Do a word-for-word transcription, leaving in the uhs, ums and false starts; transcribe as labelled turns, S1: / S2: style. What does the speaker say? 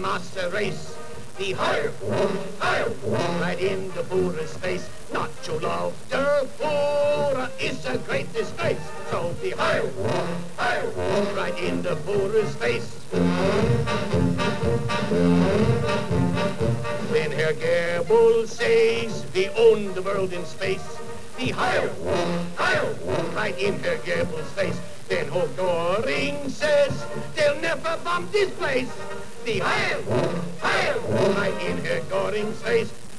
S1: master race. The higher, higher, right in the Führer's face. Not to love der Führer is a great disgrace. So the higher, higher, right in the Führer's face. When Herr Goebbels says we own the world in space, the higher, higher, right in Herr Goebbels' face. Then Hoch Göring says they'll never bomb this place. The higher, higher, right in Herr Göring's face.